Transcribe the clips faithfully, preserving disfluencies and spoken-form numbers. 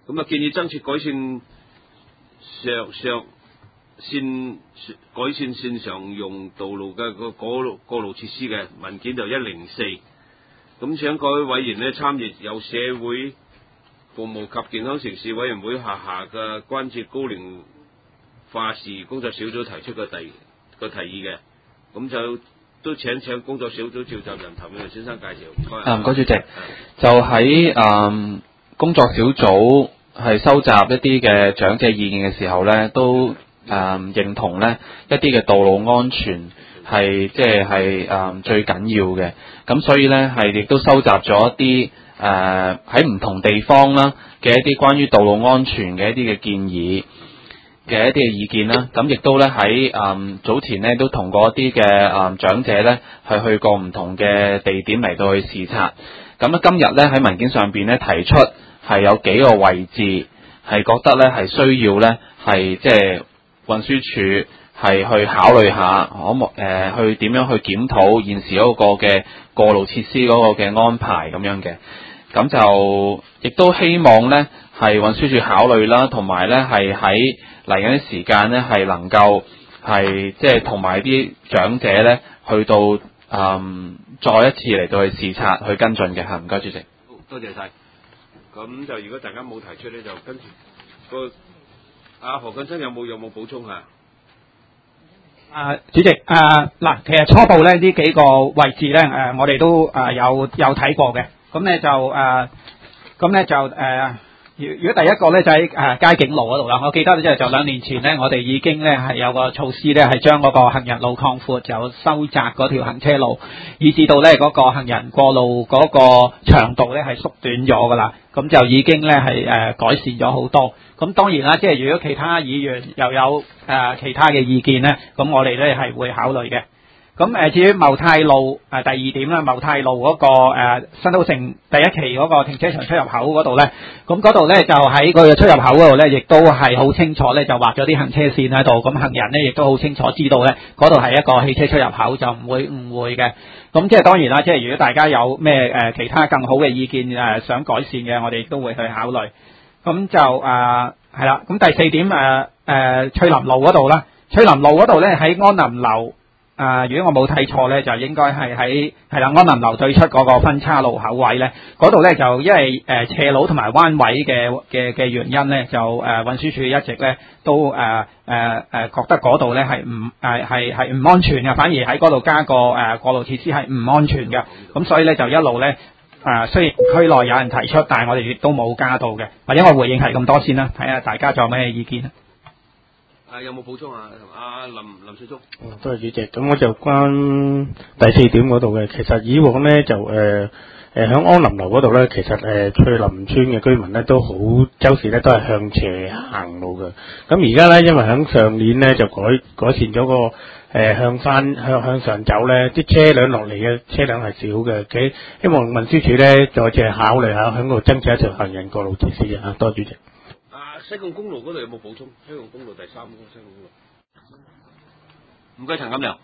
咁啊建議增設改善上上線改善線上用道路嘅個過路過路設施嘅文件就一零四。咁請各位委員呢參與由社會服務及健康城市委員會轄下嘅關注高齡化事宜工作小組提出嘅第個提議嘅，咁就都請請工作小組召集人譚永先生介紹。 啊，唔該主席，就喺誒工作小組係收集一啲嘅長者意見嘅時候咧，都誒、嗯、認同咧一啲嘅道路安全係即係係誒最緊要嘅，咁所以咧係亦都收集咗一啲誒喺唔同地方啦嘅一啲關於道路安全嘅一啲嘅建議嘅一啲嘅意見啦，咁亦都咧喺誒早前咧都同過一啲嘅誒長者咧係去過唔同嘅地點嚟到去視察，咁咧今日咧喺文件上邊咧提出係有幾個位置係覺得咧係需要咧係即係運輸署係去考慮下可唔誒去點樣去檢討現時嗰個嘅過路設施嗰個嘅安排咁樣嘅，咁就亦都希望咧係運輸署考慮啦，同埋咧係喺嚟緊啲時間咧係能夠係即係同埋啲長者咧去到嗯再一次嚟到去視察去跟進嘅嚇，唔該主席。 多謝晒。咁就如果大家冇提出咧，就跟住個阿何俊生有冇有冇補充啊？ 啊，主席，啊嗱，其實初步咧呢幾個位置咧，誒、呃、我哋都誒、呃、有有睇過嘅，咁咧就誒，咁咧就誒。呃如果第一個咧就喺誒街景路嗰度啦，我記得咧就就兩年前咧，我哋已經咧係有個措施咧，係將嗰個行人路擴闊，就收窄嗰條行車路，以至到咧嗰個行人過路嗰個長度咧係縮短咗噶啦，咁就已經咧係誒改善咗好多。咁當然啦，即係如果其他議員又有誒、呃、其他嘅意見咧，咁我哋咧係會考慮嘅。咁誒至於茂泰路誒、呃、第二點啦，茂泰路嗰、那個誒、呃、新都城第一期嗰個停車場出入口嗰度咧，咁嗰度咧就喺佢嘅出入口嗰度咧，亦都係好清楚咧，就畫咗啲行車線喺度，咁行人咧亦都好清楚知道咧，嗰度係一個汽車出入口，就唔會誤會嘅。咁即係當然啦，即係如果大家有咩誒、呃、其他更好嘅意見誒、呃、想改善嘅，我哋亦都會去考慮。咁就誒係啦，咁、呃、第四點誒誒、呃呃、翠林路嗰度啦，翠林路嗰度咧喺安林樓。啊、呃！如果我冇睇錯咧，就應該係喺係啦安林樓對出嗰個分叉路口位咧，嗰度咧就因為誒、呃、斜路同埋彎位嘅嘅嘅原因咧，就誒、呃、運輸署一直咧都誒誒誒覺得嗰度咧係唔誒係係唔安全嘅，反而喺嗰度加個誒、呃、過路設施係唔安全嘅，咁所以咧就一路咧誒雖然區內有人提出，但係我哋亦都冇加到嘅。或者我回應係咁多先啦，睇下大家仲有咩意見。 啊，有冇補充啊？阿林林水竹。 哦，多謝主席。咁我就關第四點嗰度嘅，其實以往咧就誒誒響安林樓嗰度咧，其實誒、呃、翠林村嘅居民咧都好周時咧都係向斜行路嘅。咁而家咧因為響上年咧就改改善咗個誒、呃、向翻向向上走咧，啲車輛落嚟嘅車輛係少嘅。佢希望運輸署咧再次考慮下響度增設一條行人過路設施嘅。啊，多謝主席。 西貢公路嗰度有冇補充？西貢公路第三個西貢公路，唔該陳錦良。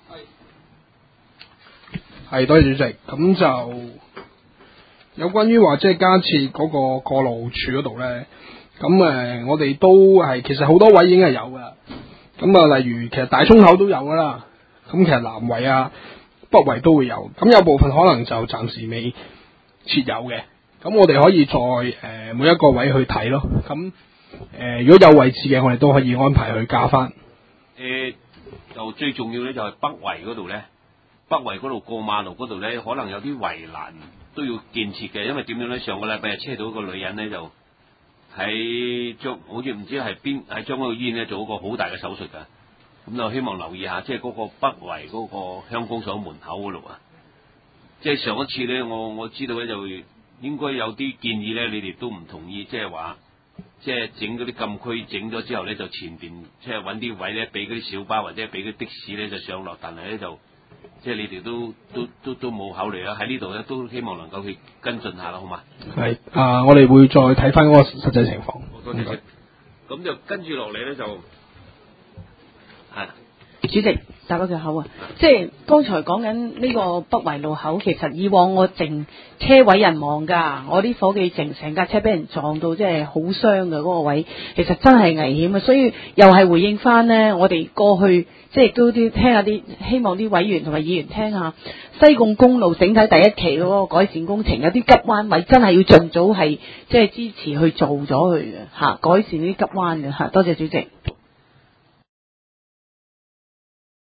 係，係多謝主席。咁就有關於話即係加設嗰個過路處嗰度咧，咁誒、呃、我哋都係其實好多位已經係有噶。咁啊，例如其實大涌口都有噶啦。咁其實南圍啊、北圍都會有。咁有部分可能就暫時未設有嘅。咁我哋可以再誒、呃、每一個位去睇咯。咁誒、呃，如果有位置嘅，我哋都可以安排去加翻。 誒、呃，就最重要咧，就係北圍嗰度咧，北圍嗰度過馬路嗰度咧，可能有啲圍欄都要建設嘅，因為點樣咧？上個禮拜車到一個女人咧，就喺將好似唔知係邊喺將嗰個醫院咧做一個好大嘅手術噶，咁就希望留意下，即係嗰個北圍嗰個鄉公所門口嗰度啊。即係上一次咧，我我知道咧就應該有啲建議咧，你哋都唔同意，即係話。即係整嗰啲禁區整咗之後咧，就前邊即係揾啲位咧，俾嗰啲小巴或者俾嗰啲的士咧就上落，但係咧就即係你哋都都都都冇考慮啦。喺呢度咧都希望能夠去跟進下啦，好嘛？ 係啊、呃，我哋會再睇翻嗰個實際情況。 多謝。咁就跟住落嚟咧就係主席打嗰句口啊，即係剛才講緊呢個北圍路口，其實以往我淨車位人亡㗎，我啲伙計淨成架車俾人撞到，即係好傷㗎嗰個位，其實真係危險啊！所以又係回應翻呢，我哋過去即係都啲聽下啲，希望啲委員同埋議員聽下西貢公路整體第一期嗰個改善工程，有啲急彎位真係要盡早係即係支持去做咗佢嘅嚇，改善啲急彎嘅嚇。多謝主席。